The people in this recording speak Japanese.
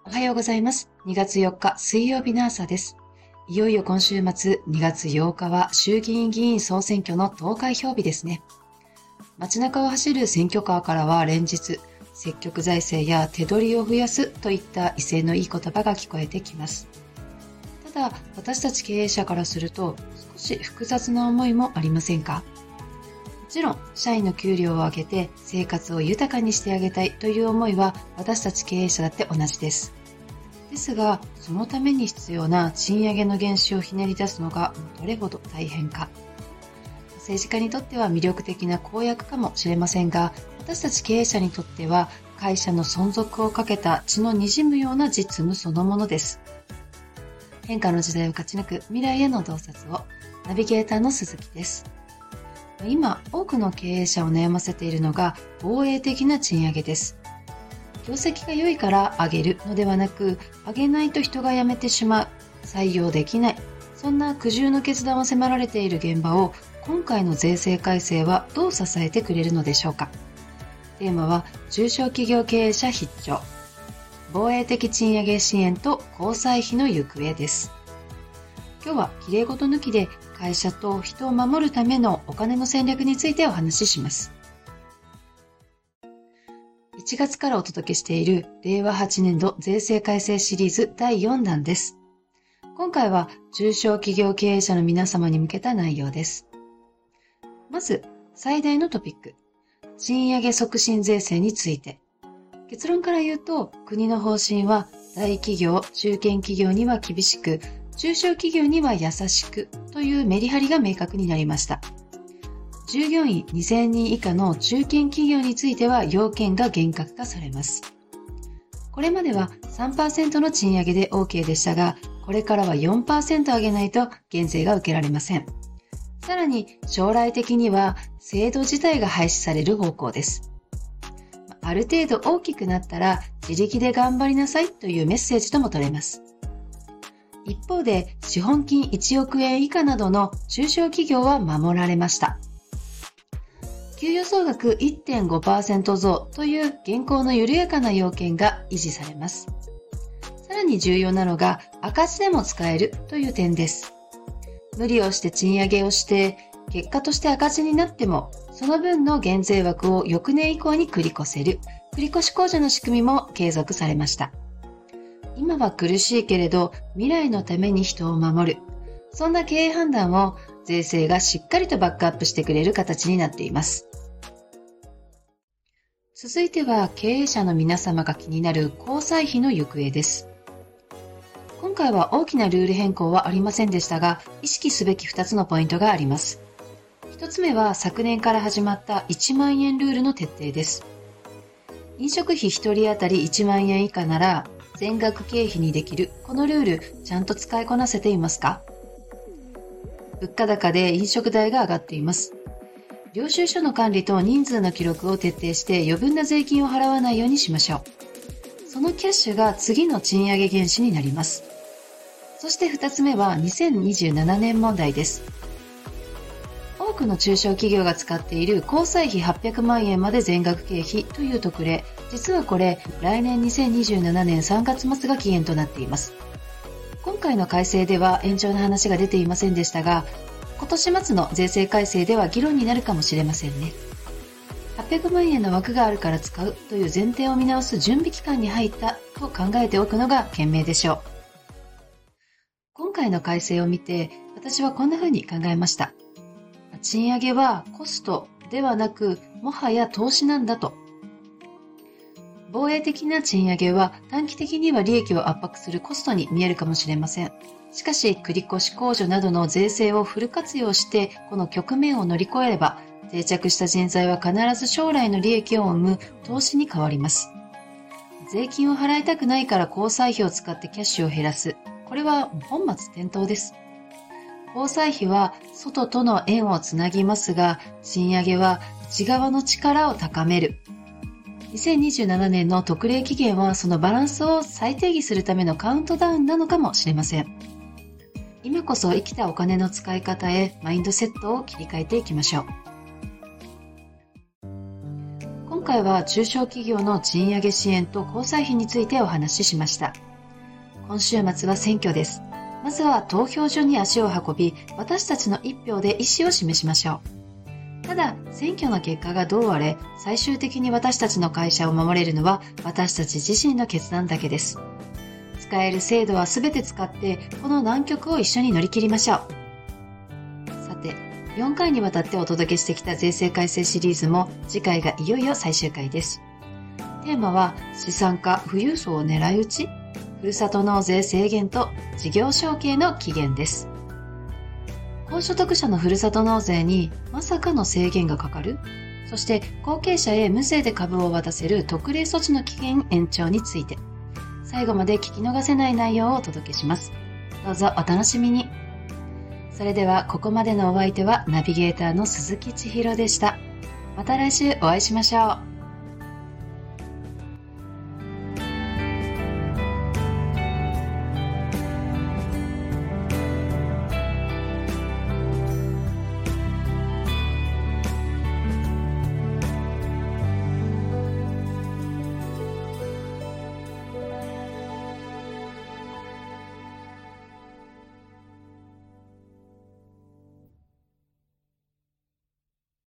おはようございます。2月4日水曜日の朝です。いよいよ今週末2月8日は衆議院議員総選挙の投開票日ですね。街中を走る選挙カーからは連日、積極財政や手取りを増やすといった威勢のいい言葉が聞こえてきます。ただ、私たち経営者からすると少し複雑な思いもありませんか？もちろん、社員の給料を上げて生活を豊かにしてあげたいという思いは私たち経営者だって同じです。ですが、そのために必要な賃上げの原資をひねり出すのがどれほど大変か。政治家にとっては魅力的な公約かもしれませんが、私たち経営者にとっては会社の存続をかけた血の滲むような実務そのものです。変化の時代を勝ち抜く未来への洞察を、ナビゲーターの鈴木です。今、多くの経営者を悩ませているのが防衛的な賃上げです。業績が良いから上げるのではなく、上げないと人が辞めてしまう、採用できない、そんな苦渋の決断を迫られている現場を今回の税制改正はどう支えてくれるのでしょうか。テーマは中小企業経営者必聴、防衛的賃上げ支援と交際費の行方です。今日はきれい事抜きで会社と人を守るためのお金の戦略についてお話しします。1月からお届けしている令和8年度税制改正シリーズ第4弾です。今回は中小企業経営者の皆様に向けた内容です。まず、最大のトピック、賃上げ促進税制について。結論から言うと、国の方針は大企業、中堅企業には厳しく、中小企業には優しくというメリハリが明確になりました。従業員2000人以下の中堅企業については要件が厳格化されます。これまでは 3% の賃上げで OK でしたが、これからは 4% 上げないと減税が受けられません。さらに将来的には制度自体が廃止される方向です。ある程度大きくなったら自力で頑張りなさいというメッセージとも取れます。一方で資本金1億円以下などの中小企業は守られました。給与総額 1.5% 増という現行の緩やかな要件が維持されます。さらに重要なのが赤字でも使えるという点です。無理をして賃上げをして結果として赤字になってもその分の減税枠を翌年以降に繰り越せる繰越控除の仕組みも継続されました。今は苦しいけれど未来のために人を守る、そんな経営判断を税制がしっかりとバックアップしてくれる形になっています。続いては経営者の皆様が気になる交際費の行方です。今回は大きなルール変更はありませんでしたが、意識すべき2つのポイントがあります。1つ目は昨年から始まった1万円ルールの徹底です。飲食費1人当たり1万円以下なら全額経費にできるこのルール、ちゃんと使いこなせていますか？物価高で飲食代が上がっています。領収書の管理と人数の記録を徹底して余分な税金を払わないようにしましょう。そのキャッシュが次の賃上げ原資になります。そして2つ目は2027年問題です。多くの中小企業が使っている交際費800万円まで全額経費という特例、実はこれ来年2027年3月末が期限となっています。今回の改正では延長の話が出ていませんでしたが、今年末の税制改正では議論になるかもしれませんね。800万円の枠があるから使うという前提を見直す準備期間に入ったと考えておくのが賢明でしょう。今回の改正を見て私はこんな風に考えました。賃上げはコストではなくもはや投資なんだと。防衛的な賃上げは短期的には利益を圧迫するコストに見えるかもしれません。しかし繰越控除などの税制をフル活用してこの局面を乗り越えれば、定着した人材は必ず将来の利益を生む投資に変わります。税金を払いたくないから交際費を使ってキャッシュを減らす、これは本末転倒です。交際費は外との縁をつなぎますが、賃上げは内側の力を高める。2027年の特例期限はそのバランスを再定義するためのカウントダウンなのかもしれません。今こそ生きたお金の使い方へマインドセットを切り替えていきましょう。今回は中小企業の賃上げ支援と交際費についてお話ししました。今週末は選挙です。まずは投票所に足を運び、私たちの一票で意思を示しましょう。ただ、選挙の結果がどうあれ、最終的に私たちの会社を守れるのは私たち自身の決断だけです。使える制度はすべて使って、この難局を一緒に乗り切りましょう。さて、4回にわたってお届けしてきた税制改正シリーズも次回がいよいよ最終回です。テーマは資産家富裕層を狙い撃ち、ふるさと納税制限と事業承継の期限です。高所得者のふるさと納税にまさかの制限がかかる？そして後継者へ無税で株を渡せる特例措置の期限延長について、最後まで聞き逃せない内容をお届けします。どうぞお楽しみに。それではここまでのお相手はナビゲーターの鈴木千尋でした。また来週お会いしましょう。